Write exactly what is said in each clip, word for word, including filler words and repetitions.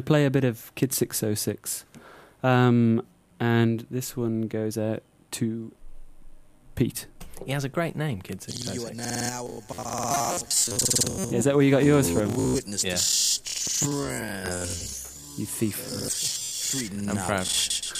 play a bit of Kid six oh six. Um, and this one goes out to Pete. He has a great name, Kid six oh six. Yeah, is that where you got yours from? Yeah. You thief. I'm proud.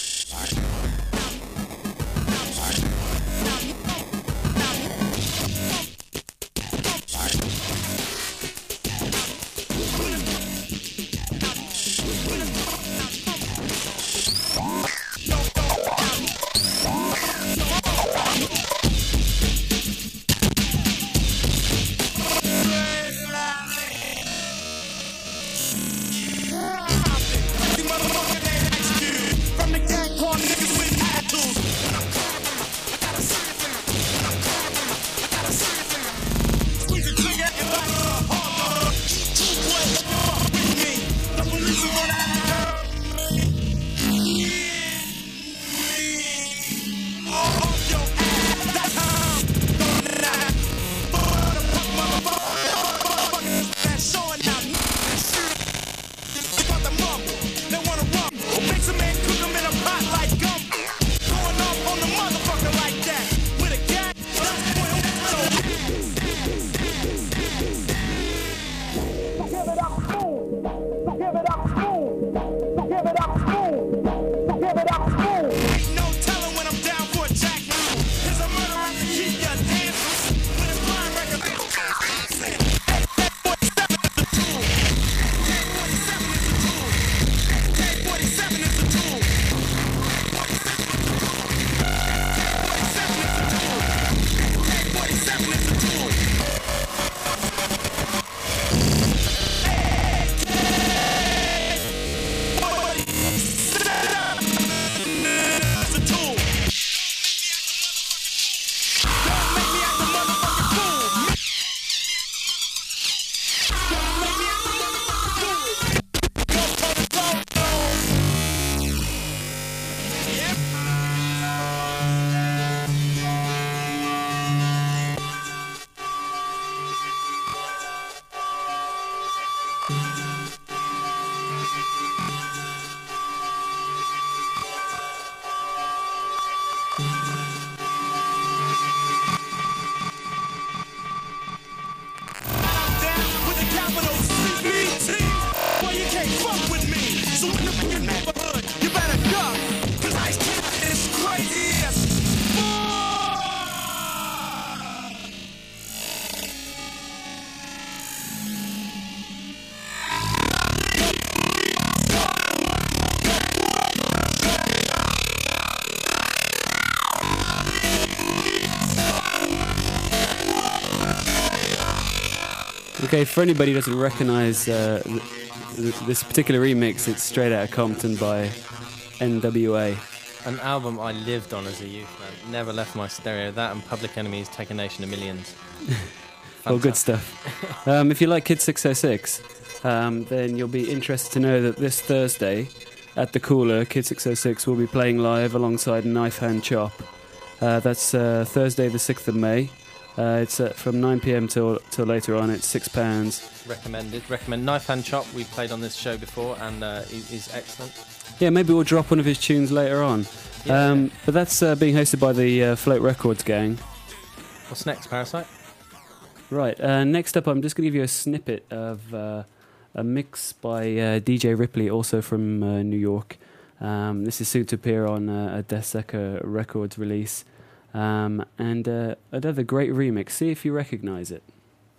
Okay, for anybody who doesn't recognise uh, th- th- this particular remix, it's Straight Outta Compton by N W A. An album I lived on as a youth, man. Never left my stereo. That and Public Enemy's Take a Nation of Millions. All good stuff. Um, if you like Kid six oh six, um, then you'll be interested to know that this Thursday at the Cooler, Kid six oh six will be playing live alongside Knife Hand Chop. Uh, that's uh, Thursday the sixth of May. Uh, it's uh, from nine p.m. till till later on. It's six pounds. Recommended. Recommend Knife Hand Chop. We've played on this show before, and uh, he- he's excellent. Yeah, maybe we'll drop one of his tunes later on. Yeah. Um, but that's uh, being hosted by the uh, Float Records gang. What's next, Parasite? Right. Uh, next up, I'm just going to give you a snippet of uh, a mix by uh, D J Ripley, also from uh, New York. Um, this is soon to appear on uh, a Deathseeker Records release. Um, and uh, another great remix. See if you recognise it.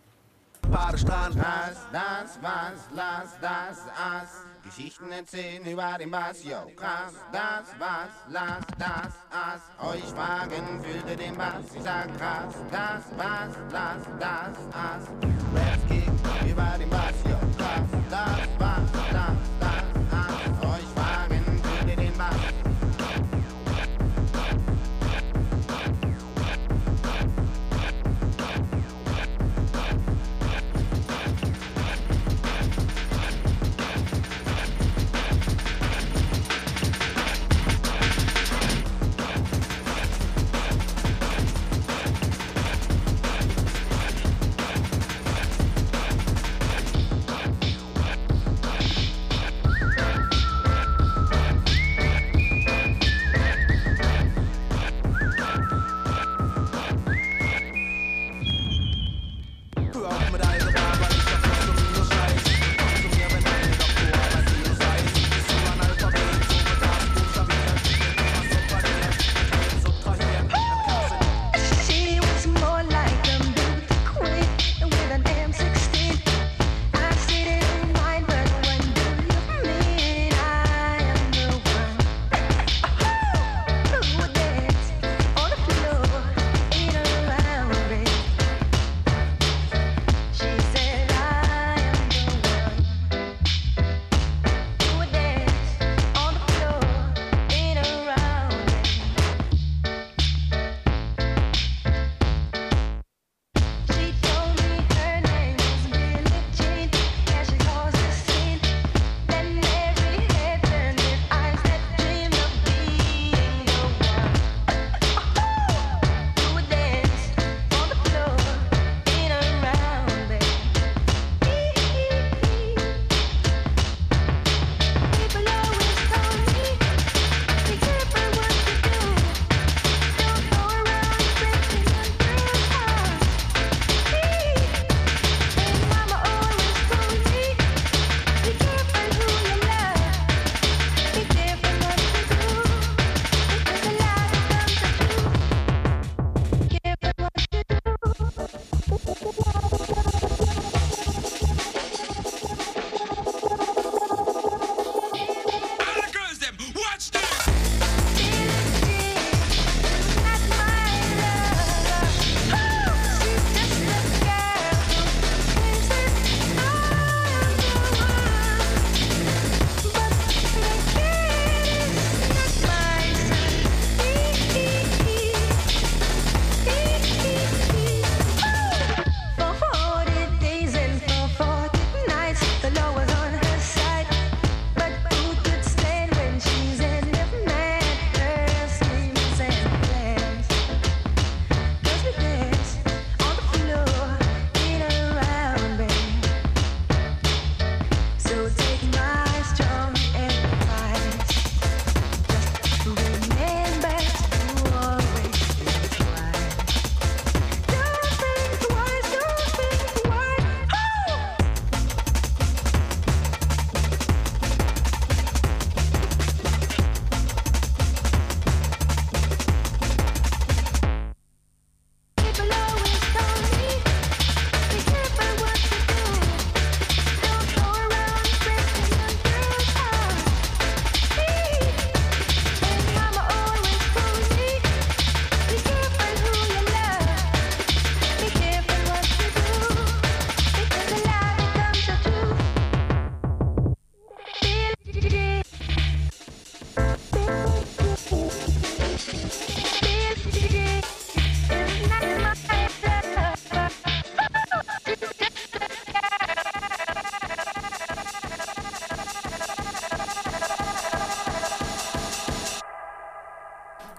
Geschichten erzählen über den Bass, yo, krass, das, was, lass, das, as, euch fragen, fühlte den Bass, ich sag krass, das, was, lass, das, as, Raps kick über den Bass, yo, krass, das, was, lass, das, as, euch fragen, fühlte den Bass.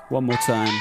One more time.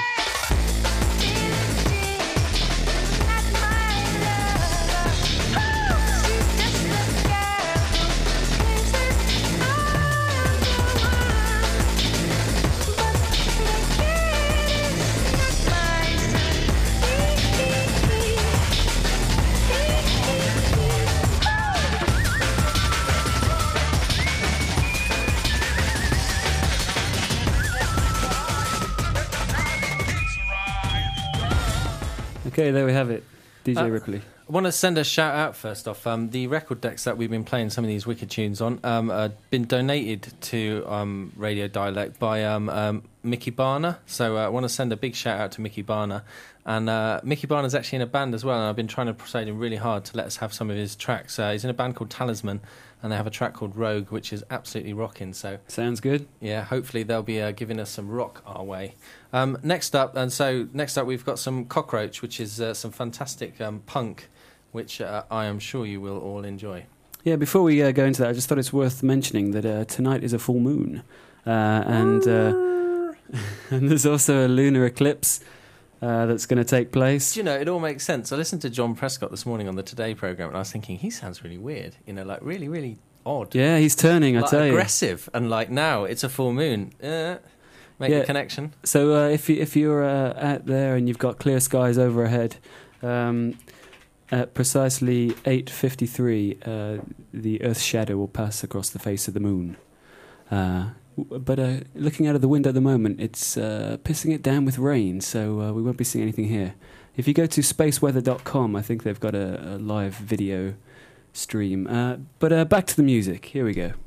Okay, there we have it. D J uh, Ripley. I want to send a shout out first off. Um, the record decks that we've been playing some of these wicked tunes on um, uh, been donated to um, Radio Dialect by um, um, Mickey Barner. So uh, I want to send a big shout out to Mickey Barner. And uh, Mickey Barner's actually in a band as well, and I've been trying to persuade him really hard to let us have some of his tracks. Uh, he's in a band called Talisman, and they have a track called Rogue, which is absolutely rocking. So sounds good. Yeah, hopefully they'll be uh, giving us some rock our way. Um, next up, and so next up we've got some Cockroach, which is uh, some fantastic um, punk, which uh, I am sure you will all enjoy. Yeah, before we uh, go into that, I just thought it's worth mentioning that uh, tonight is a full moon, uh, and uh, and there's also a lunar eclipse uh, that's going to take place. Do you know, it all makes sense. I listened to John Prescott this morning on the Today programme, and I was thinking, he sounds really weird, you know, like really, really odd. Yeah, he's turning, I like tell you. Aggressive, and like now, it's a full moon. Uh, make yeah. the connection. So uh, if, you, if you're uh, out there and you've got clear skies overhead, um, at precisely eight fifty-three, uh, the Earth's shadow will pass across the face of the moon. Uh, but uh, looking out of the window at the moment, it's uh, pissing it down with rain, so uh, we won't be seeing anything here. If you go to space weather dot com, I think they've got a, a live video stream. Uh, but uh, back to the music. Here we go.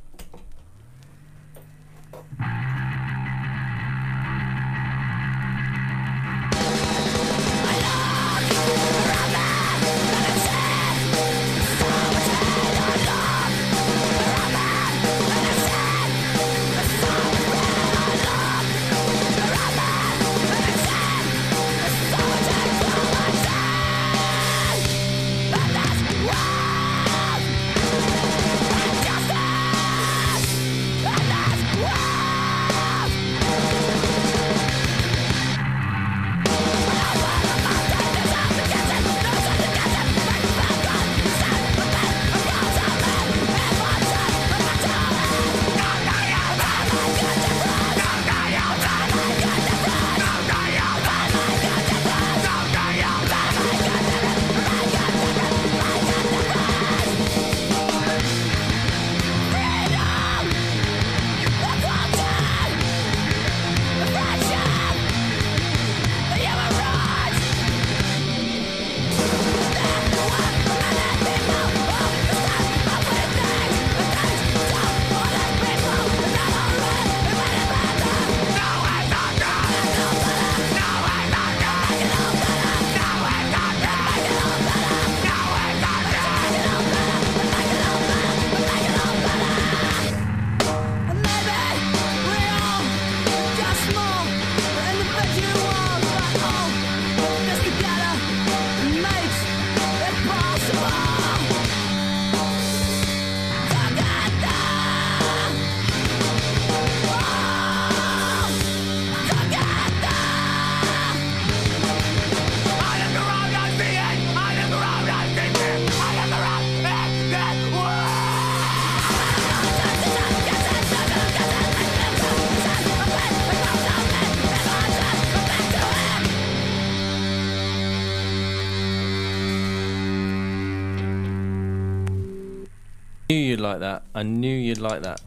I knew you'd like that. I knew you'd like that.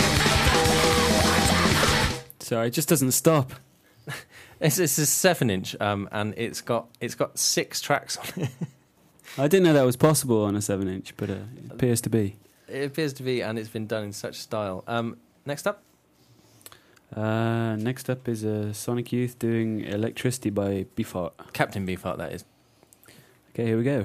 Sorry, it just doesn't stop. It's, it's a seven-inch, um, and it's got it's got six tracks on it. I didn't know that was possible on a seven-inch, but uh, it appears to be. It appears to be, and it's been done in such style. Um, next up? Uh, next up is uh, Sonic Youth doing Electricity by Beefheart. Captain Beefheart, that is. Okay, here we go.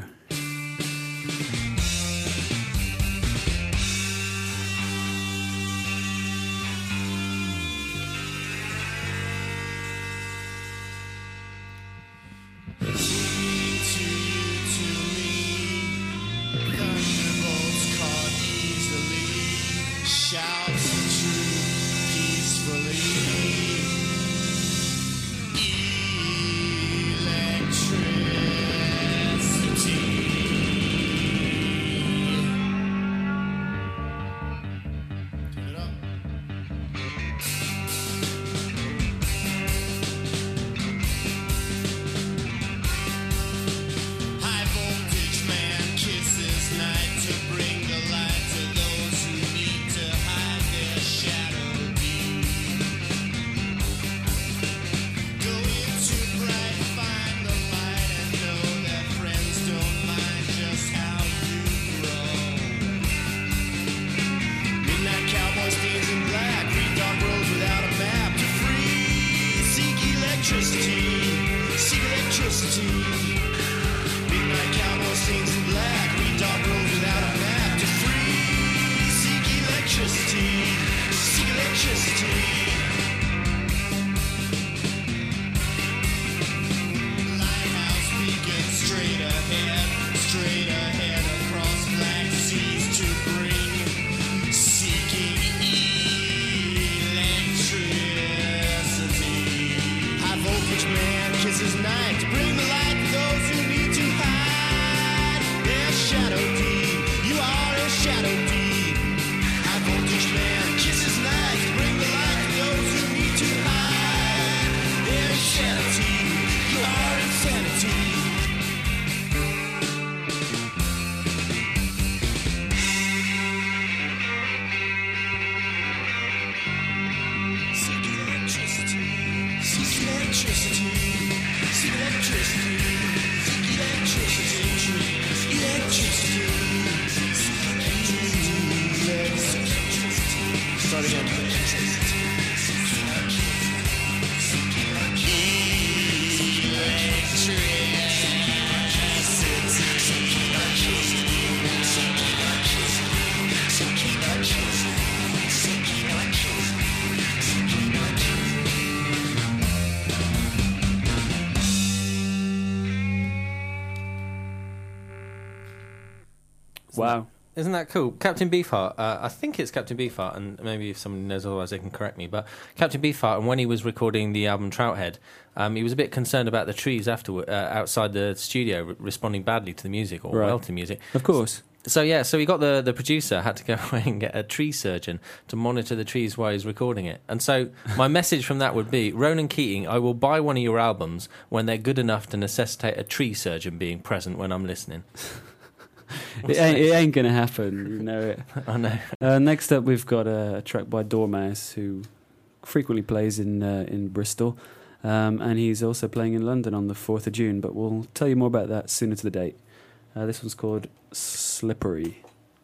Wow. Isn't that cool? Captain Beefheart, uh, I think it's Captain Beefheart, and maybe if someone knows otherwise they can correct me, but Captain Beefheart, and when he was recording the album Trouthead, um, he was a bit concerned about the trees afterward, uh, outside the studio re- responding badly to the music, or Right. well to the music. Of course. So yeah, so he got the, the producer, had to go away and get a tree surgeon to monitor the trees while he's recording it. And so my message from that would be, Ronan Keating, I will buy one of your albums when they're good enough to necessitate a tree surgeon being present when I'm listening. It ain't, it ain't going to happen, you know it. I know. Uh, next up, we've got a, a track by Dormouse, who frequently plays in uh, in Bristol, um, and he's also playing in London on the fourth of June, but we'll tell you more about that sooner to the date. Uh, this one's called Slippery.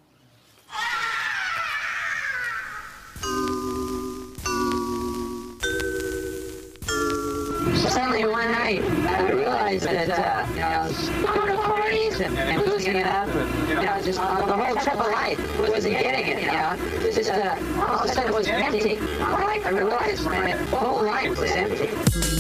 Suddenly one night, I realized that, uh, you know, I was going to parties and, and losing it up. And, you know, just uh, the whole trip of life wasn't getting it, you know. It's just, uh, all of a sudden it was empty. I realized my whole life was empty.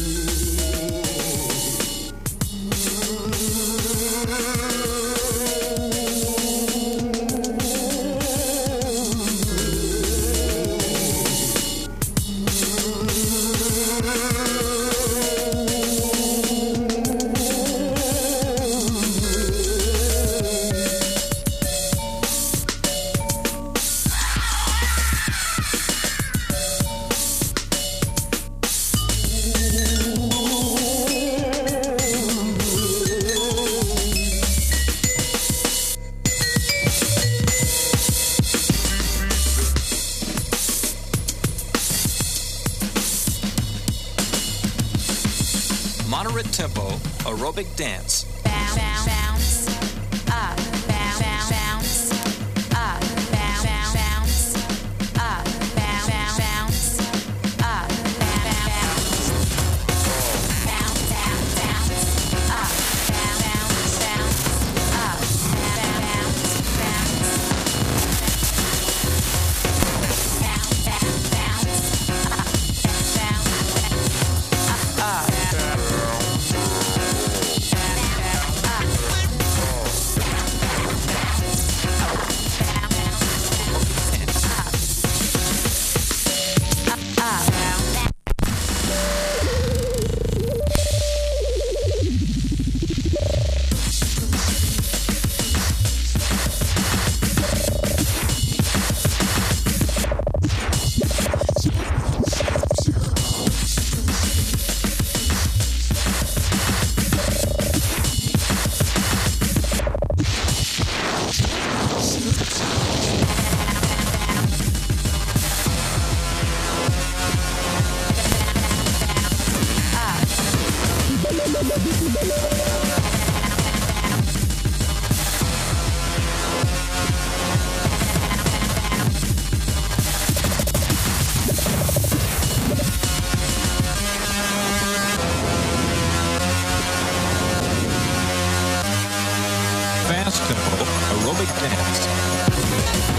Moderate tempo aerobic dance. Bounce, bounce, up, bounce, bounce, up, bounce, bounce, up, bounce, bounce, up, bounce, bounce, bounce, bounce, up, bounce, bounce, up, bounce, bounce, bounce, bounce, bounce, up, up, up. Fast tempo aerobic dance.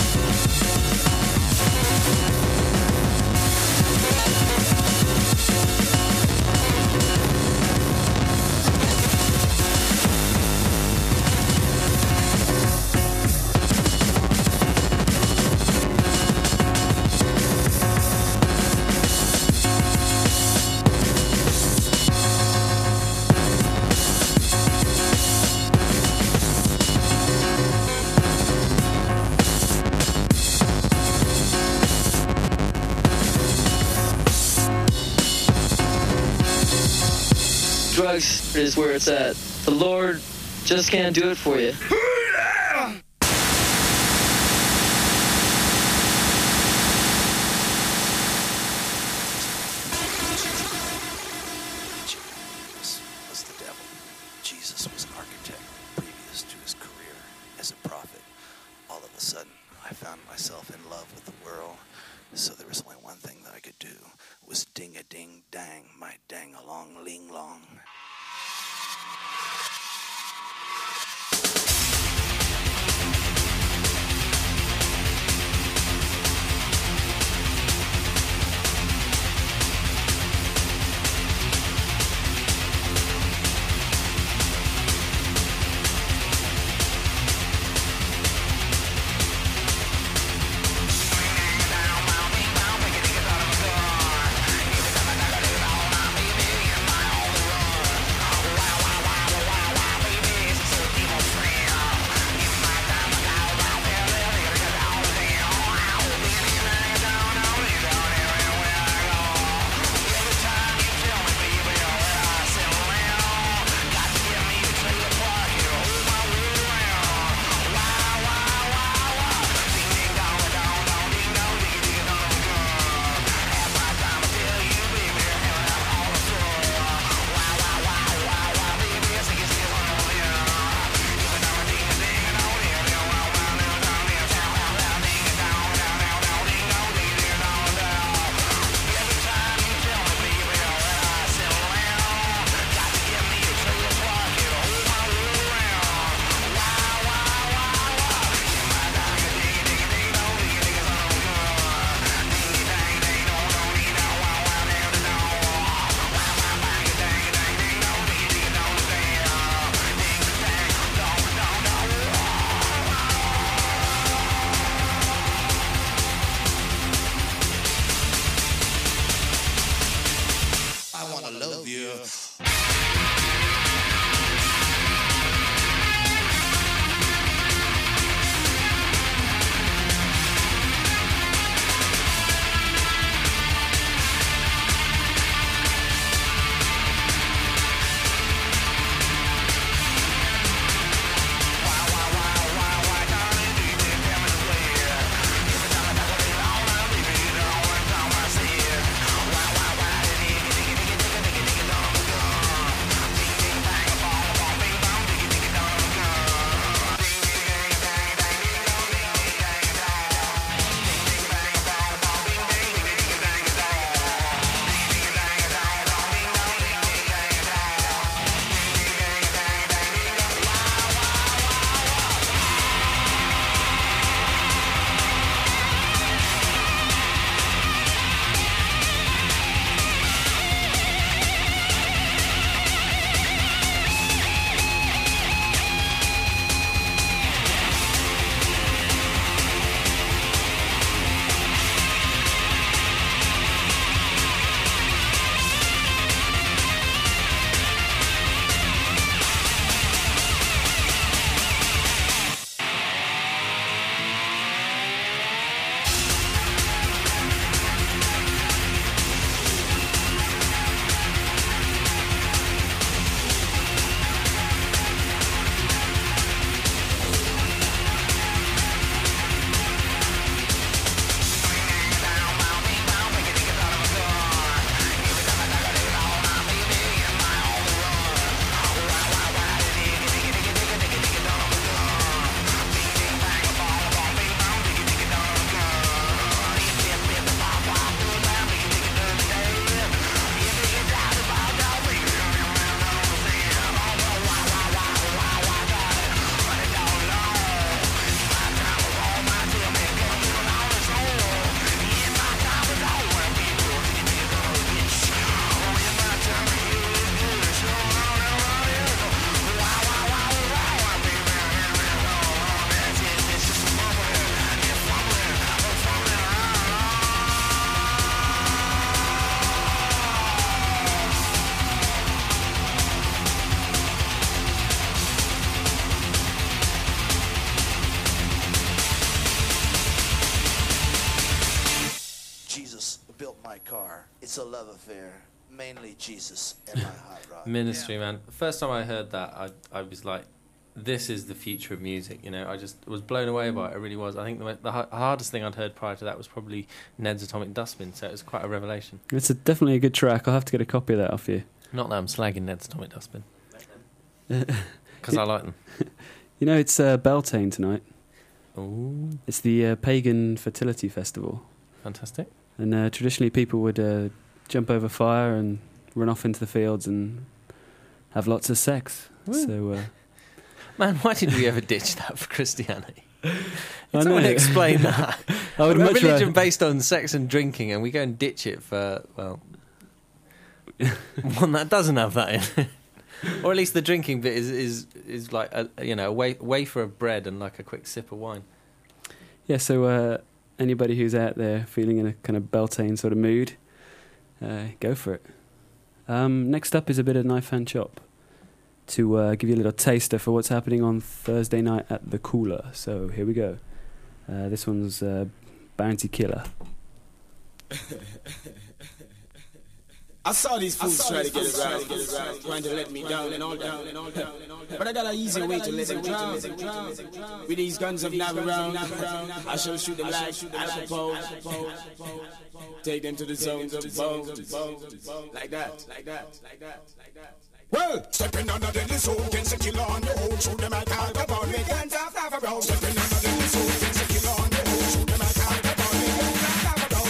Drugs is where it's at. The Lord just can't do it for you. So there was only one thing that I could do, was ding-a-ding-dang, my dang-along-ling-long. It's a love affair, mainly Jesus and my hot rod. Ministry, man. The first time I heard that, I I was like, this is the future of music. You know, I just was blown away by it. I really was. I think the, the hardest thing I'd heard prior to that was probably Ned's Atomic Dustbin, so it was quite a revelation. It's a, definitely a good track. I'll have to get a copy of that off you. Not that I'm slagging Ned's Atomic Dustbin, because I like them. You know, it's uh, Beltane tonight. Ooh. It's the uh, pagan fertility festival. Fantastic. And uh, traditionally, people would uh, jump over fire and run off into the fields and have lots of sex. Woo. So, uh, Man, why did we ever ditch that for Christianity? I Can someone know. explain that? I would A much religion rather- based on sex and drinking, and we go and ditch it for, well, one that doesn't have that in it. Or at least the drinking bit is is, is like, a, you know, a wa- wafer of bread and like a quick sip of wine. Yeah, so uh, anybody who's out there feeling in a kind of Beltane sort of mood, uh, go for it. Um, next up is a bit of Knife Hand Chop to uh, give you a little taster for what's happening on Thursday night at the Cooler. So here we go. Uh, this one's uh, Bounty Killer. I saw these fools try to get it right, trying to let me down and all down and all down. But I got an easier way to let them drown. With these guns of Navarone, I shall shoot them like I suppose. Take them to the zones of bone, like that, like that, like that, like that. Well, stepping on the deadly soul, can say kill on your own, shoot them like Al Capone, make guns off Navarone. Stepping on the deadly soul, can say kill on your own, shoot them like Al Capone, make guns off Navarone.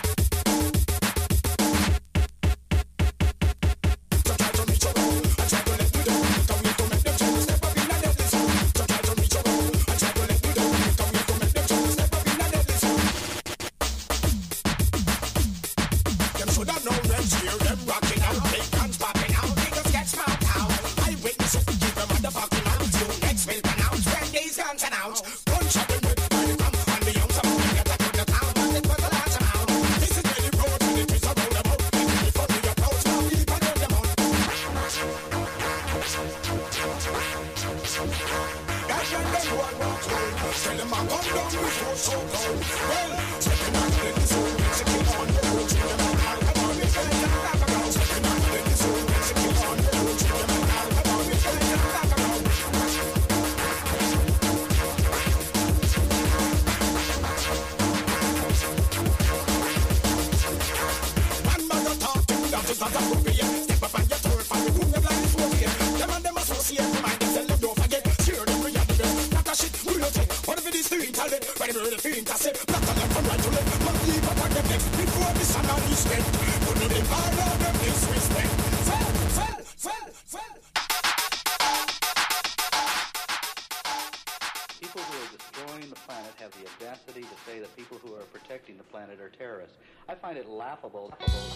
People who are destroying the planet have the audacity to say that people who are protecting the planet are terrorists. I find it laughable.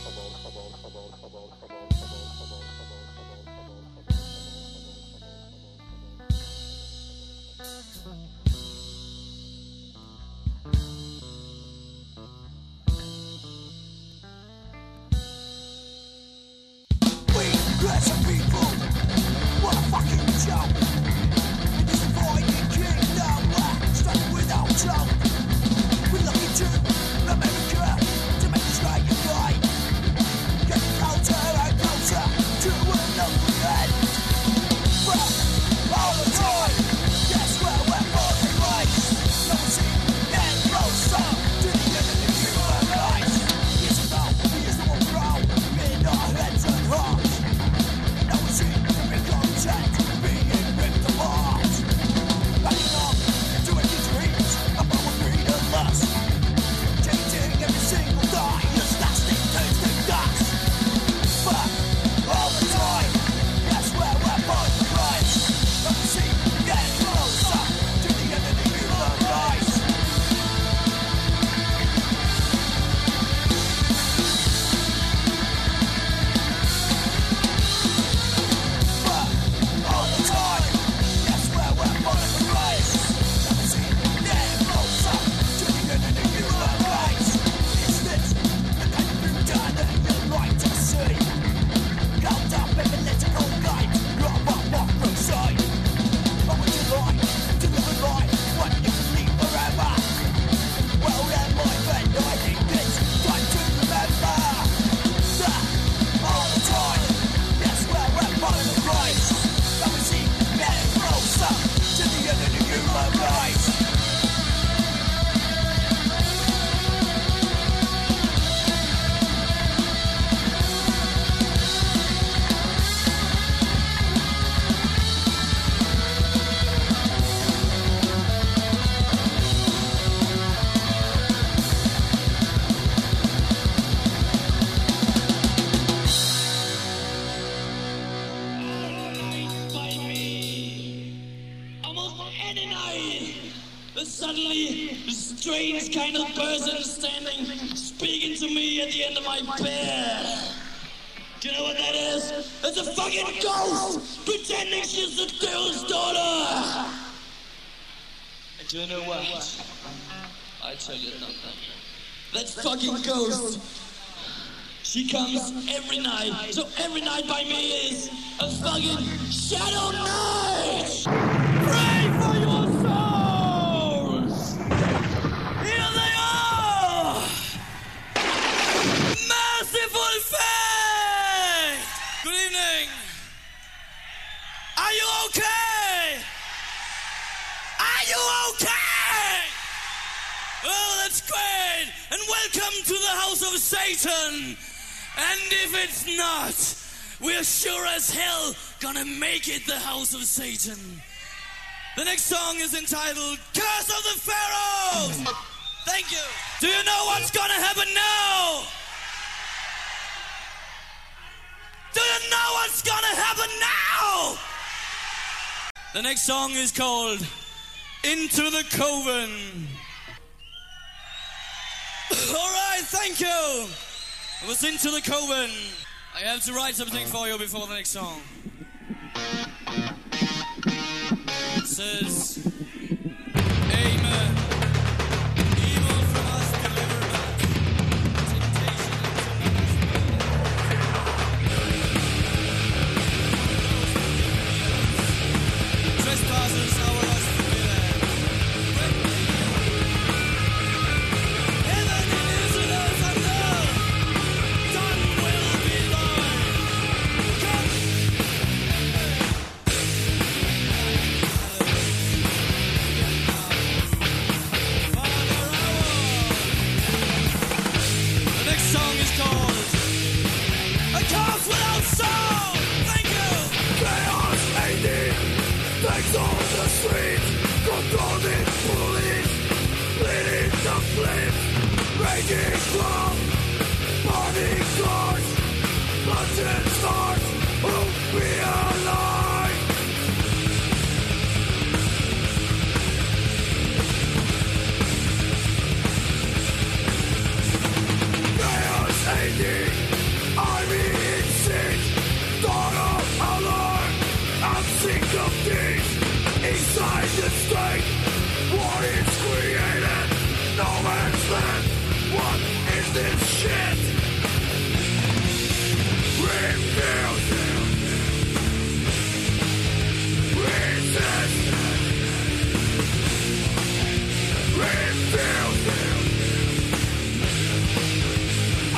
We, lesser people, what a fucking joke. In this voided kingdom, we're stuck without hope. We're looking to America to make this right unite. Getting closer and closer to another end. But all the time, guess where we're going. suddenly a strange kind of person standing, speaking to me at the end of my bed. Do you know what that is? It's a fucking ghost pretending she's the devil's daughter. And do you know what? I tell you nothing. That fucking ghost. She comes every night. So every night by me is a fucking shadow night. Pray for your souls. Here they are. Merciful fate. Good evening. Are you okay? Are you okay? Oh, that's great. And welcome to the house of Satan. And if it's not, we're sure as hell gonna make it the house of Satan. The next song is entitled Curse of the Pharaohs. Thank you. Do you know what's gonna happen now? Do you know what's gonna happen now? The next song is called Into the Coven. All right, thank you. It was Into the Coven. I have to write something for you before the next song. It says, Amen. Evil from us deliver back. Temptation into trespassers our us to be there. Heaven and Israel thunder. Done will be thine. Come. The next song is called A Cause Without Soul. Thank you. Chaos eighteen takes on the streets, controlling police, bleeding the flames, raging from burning cars, bloodshed stars who be alive. Chaos eighteen, army in siege, dawn of alarm. I'm sick of this. Inside the state, war is created. No man's land. What is this shit? Refuse. Resist. Refuse. I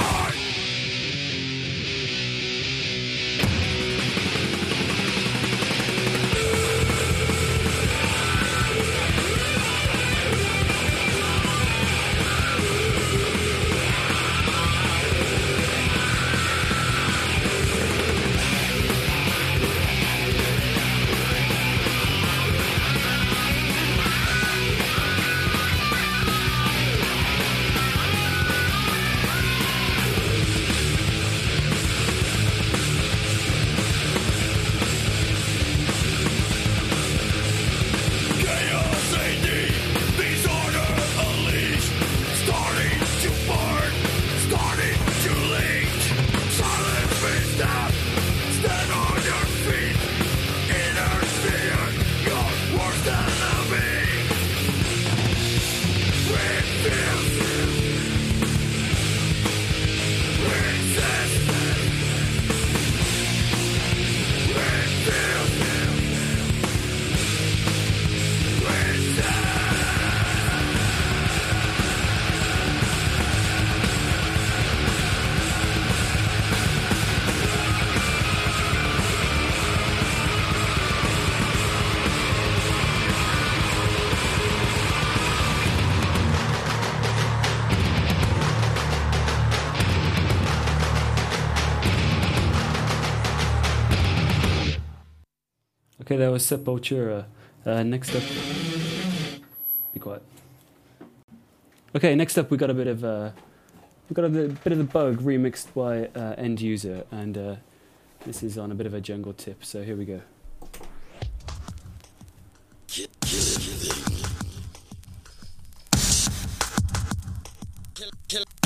Okay, that was Sepultura. Uh, next up, be quiet. Okay, next up we got a bit of uh, we got a bit, bit of the Bug remixed by uh, End User, and uh, this is on a bit of a jungle tip. So here we go.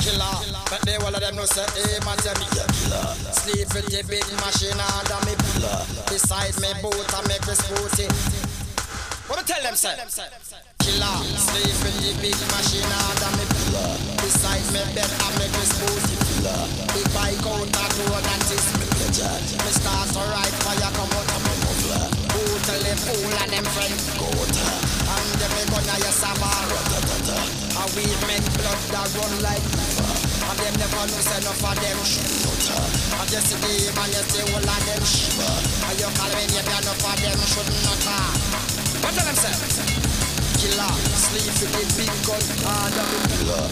Killer, but they all of them know say, hey, man, tell me, yeah, killer. Sleep with the big machine under me pillar. Beside me boat, I make me sporty. What me tell them, say? Killer, sleep with the big machine under me pillar. Beside me bed, I make me sporty. Big bike out that road and this me pleasure. Me start to ride fire, come out of my muffler. Go to the pool and them friends go to. And them me gonna yes a bar. And we make blood that run like river. And them never know say enough of them shoot. And you see them and you see all of them shiver. And you call me name enough of them should not talk. What tell them say? Killer, sleep with the big gun under me pillar.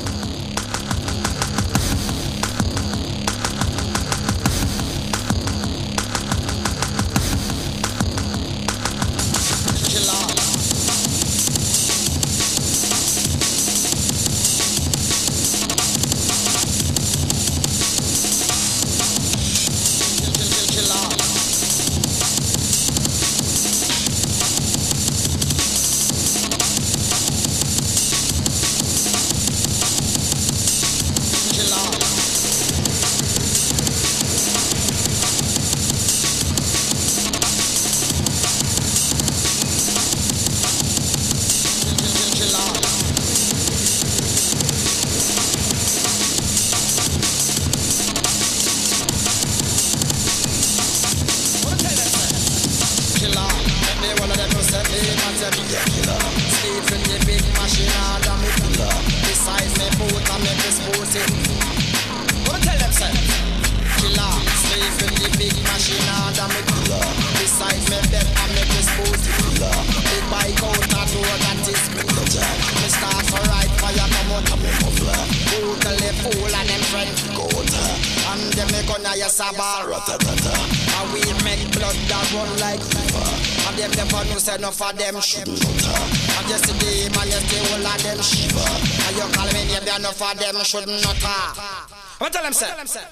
Enough of them shouldn't utter. And you see them and you see all of them shiver. And you call me name, enough of them shouldn't utter. What tell them say?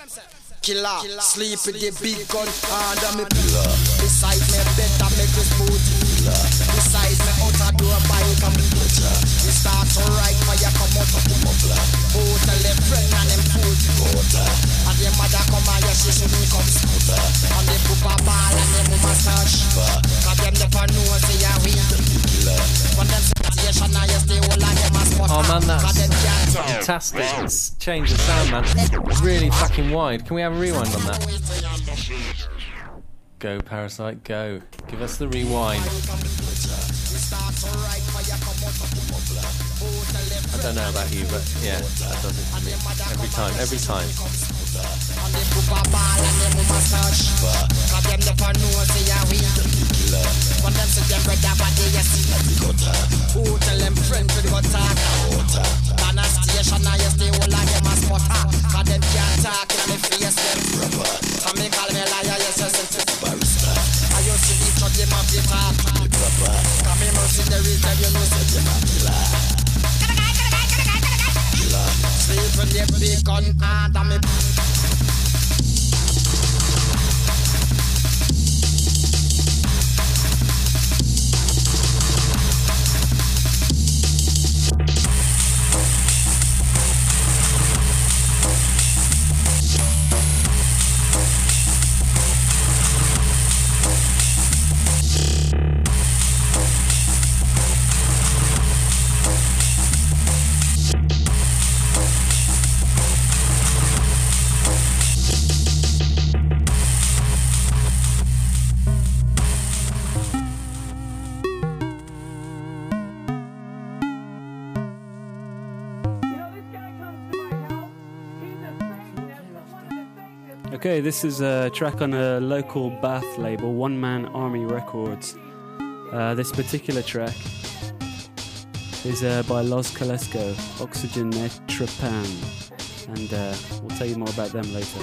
Killer, sleep with the big gun under me pillar. Beside me bed that make me smooth pillar. Beside me out a door bike and me pleasure. We start to ride fire come out of the muffler. Both the left friend and them foot water. And the mother come and yes she shouldn't come smoother. And they poop a ball and them mama start shiver. Cause them never know say a we the killer. When them station and yes they all of them a spot. Oh man, that's fantastic. It's changed the sound, man. Really fucking wide. Can we have a rewind on that? Go, Parasite, go. Give us the rewind. I don't know about you, but yeah, that does it for me. Every time, every time. Sleep with the big gun under me. Okay, this is a track on a local Bath label, One Man Army Records. Uh, this particular track is uh, by Los Kalesco, Oxygen Netrapan, and uh, we'll tell you more about them later.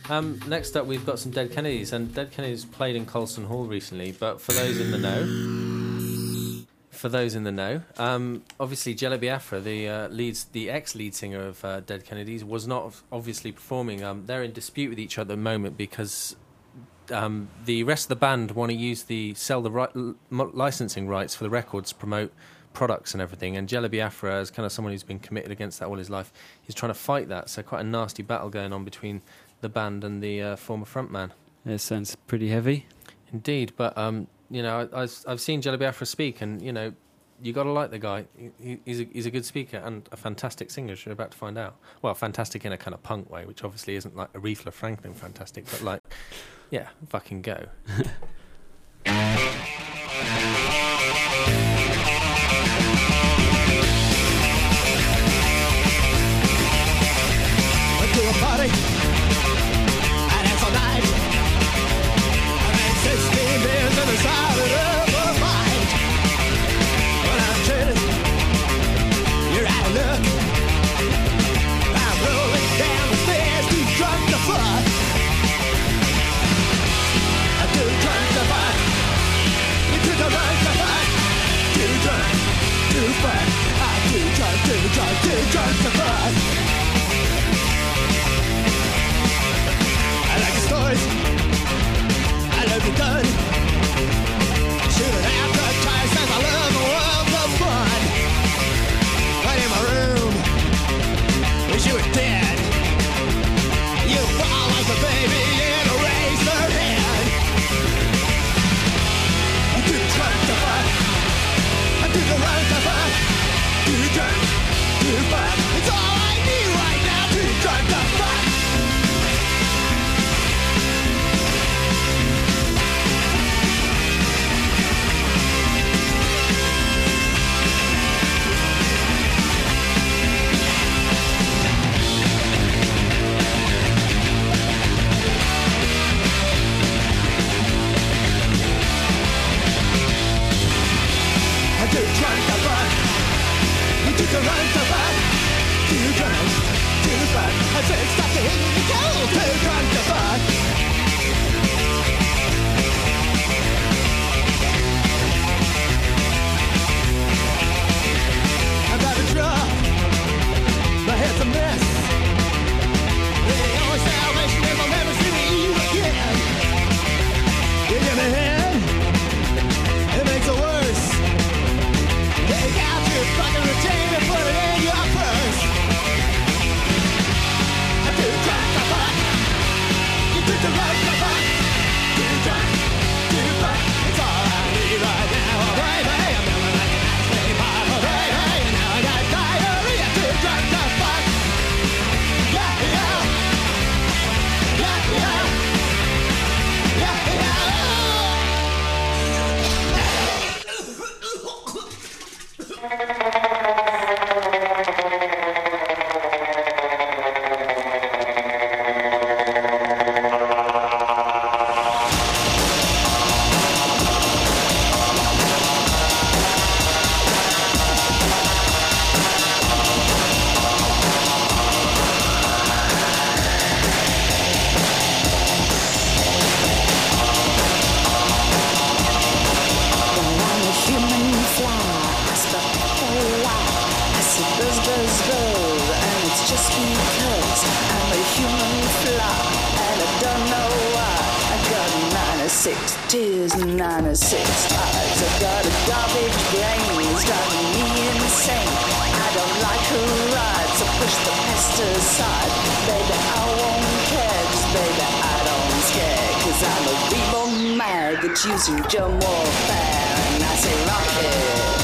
Um, next up, we've got some Dead Kennedys, and Dead Kennedys played in Colston Hall recently. But for those in the know, for those in the know, um, obviously Jello Biafra, the uh, leads, the ex-lead singer of uh, Dead Kennedys, was not obviously performing. Um, they're in dispute with each other at the moment because um, the rest of the band want to use the sell the right, l- licensing rights for the records to promote products and everything, and Jello Biafra, as kind of someone who's been committed against that all his life, he's trying to fight that. So quite a nasty battle going on between the band and the uh, former frontman. It sounds pretty heavy. Indeed, but um, you know, I, I've I've seen Jello Biafra speak, and you know, you got to like the guy. He, he's a, he's a good speaker and a fantastic singer. As you're about to find out. Well, fantastic in a kind of punk way, which obviously isn't like Aretha Franklin fantastic, but like, yeah, fucking go. To a party, and it's all night. I made sixteen beers and decided up a fight. When I'm chilling, you're out of luck. I'm rolling down the stairs, too drunk to fuck. I'm too drunk to fuck. You're too drunk to fuck. Too drunk to fuck. I'm too drunk, too drunk, too drunk to fuck. I like the stories, I love the gun. Shooting out the tires says I love the world of fun. Right in my room, wish you were dead. You fall like a baby in a razor head. I'm too drunk to fuck. I'm too drunk to fuck. Too drunk to fuck. It's all I need right now. Too drunk to fuck. I'm too drunk to fuck. I'm too drunk to fuck. Too drunk to fuck. I said stop the hit and go. Too drunk to fuck. I'm about to drop. My head's a mess. The only salvation is I'll never see you again. You give me a hand. It makes it worse. Take out your fucking routine and put it in your purse. I'm too drunk to fuck. You're too drunk to fuck. Too drunk to fuck. It's all I need right now, oh baby. I'm feeling like an ice cream pop, oh baby. And now I got diarrhea. Too drunk to fuck. Yeah, yeah. Yeah, yeah. Yeah, yeah. Tears, ninety-six eyes. I've got a garbage brain, it's driving me insane. I don't like her ride, so push the pest aside. Baby, I won't care, 'cause baby, I don't scare. 'Cause I'm a reborn man that's using germ warfare. And I say rocket.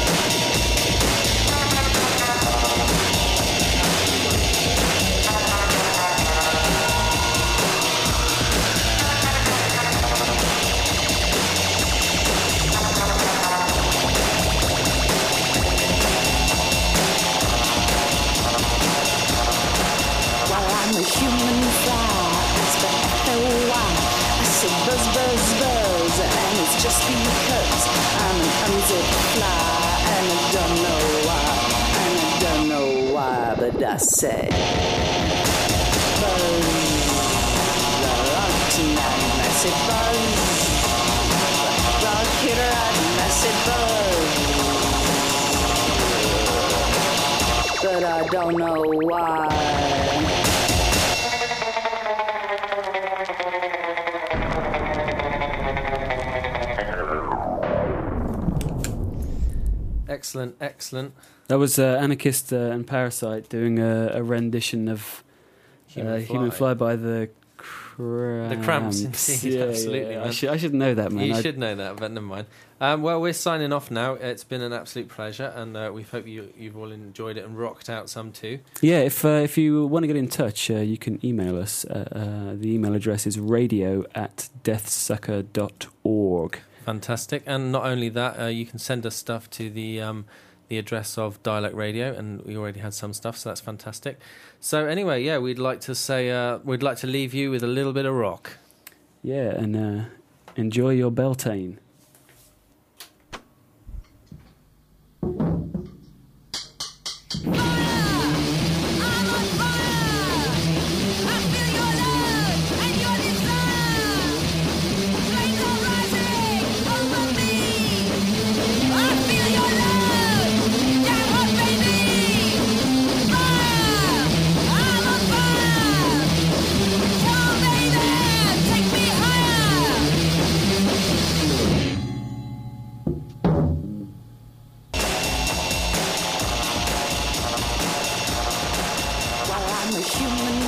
Human fly, it's the F O Y. I say buzz, buzz, buzz, and it's just because I'm an unzipped fly, and I don't know why, and I don't know why, but I say buzz. massive buzz. Dog killer had massive buzz. But I don't know why. Excellent, excellent. That was uh, Anarchist uh, and Parasite doing a, a rendition of Human uh, Fly. Human Fly by the Cramps. The Cramps, indeed, Yeah, absolutely. yeah. I, man. should, I should know that, man. You I- should know that, but never mind. Um, well, we're signing off now. It's been an absolute pleasure, and uh, we hope you, you've all enjoyed it and rocked out some too. Yeah, if uh, if you want to get in touch, uh, you can email us. Uh, uh, the email address is radio at deathsucker dot org. Fantastic. And not only that, uh, you can send us stuff to the um, the address of Dialect Radio, and we already had some stuff, so that's fantastic. So anyway, yeah, we'd like to say uh, we'd like to leave you with a little bit of rock. Yeah, and uh, enjoy your Beltane.